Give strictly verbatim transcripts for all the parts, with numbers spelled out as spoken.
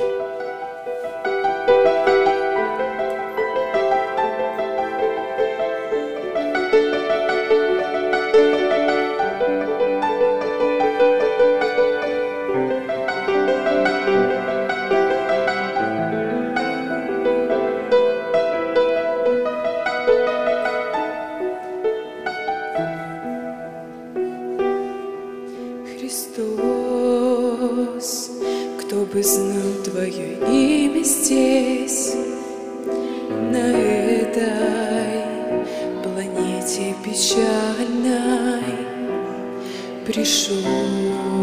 Христос, кто бы знал Твое имя здесь, на этой планете печальной, пришел,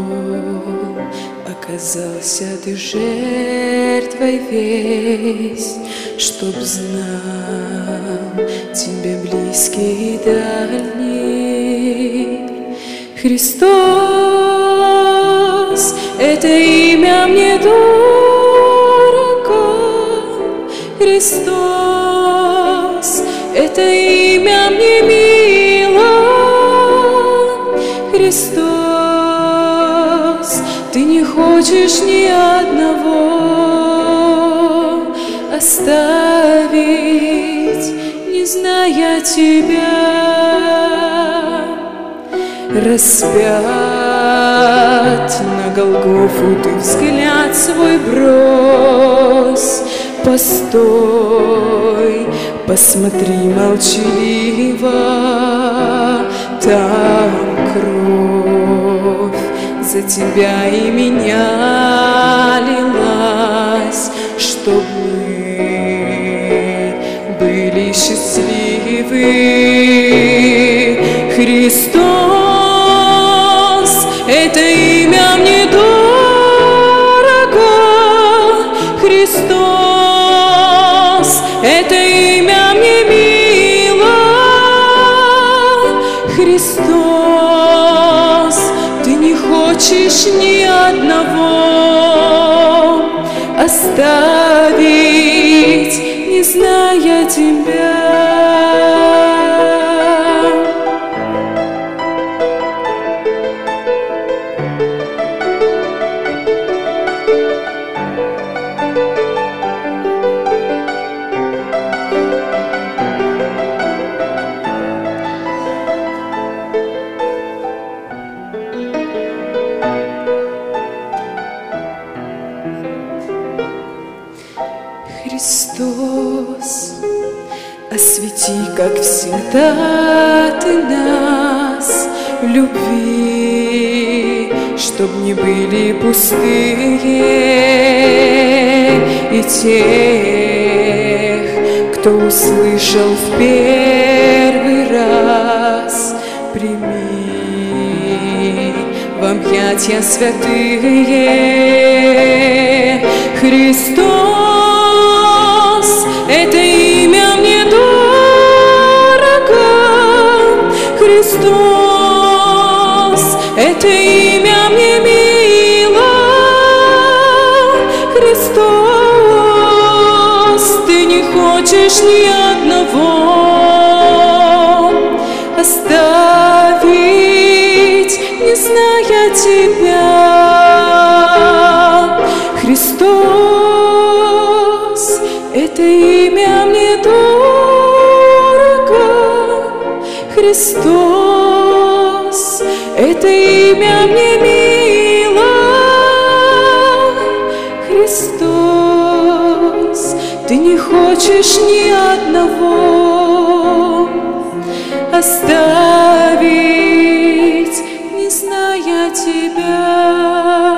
оказался Ты жертвой весь, чтоб знал Тебя близкий и дальний. Христос, это имя мне дорого. Христос, это имя мне мило. Христос, Ты не хочешь ни одного оставить, не зная Тебя. Распят на Голгофу Ты взгляд свой брось. Постой, посмотри молчаливо, там кровь за Тебя и меня лилась, чтоб мы были счастливы. Христос, это имя мне дорого. Христос, это имя мне мило. Христос, Ты не хочешь ни одного оставить, не зная Тебя. Христос, освети, как всегда, Ты нас в любви, чтоб не были пустые, и тех, кто услышал в первый раз, прими в объятья святые. Христос, это имя мне дорого. Христос, это имя мне мило. Христос, Ты не хочешь ни одного оставить, не зная Тебя. Христос, это имя мне дорого. Христос, это имя мне мило. Христос, Ты не хочешь ни одного оставить, не зная Тебя.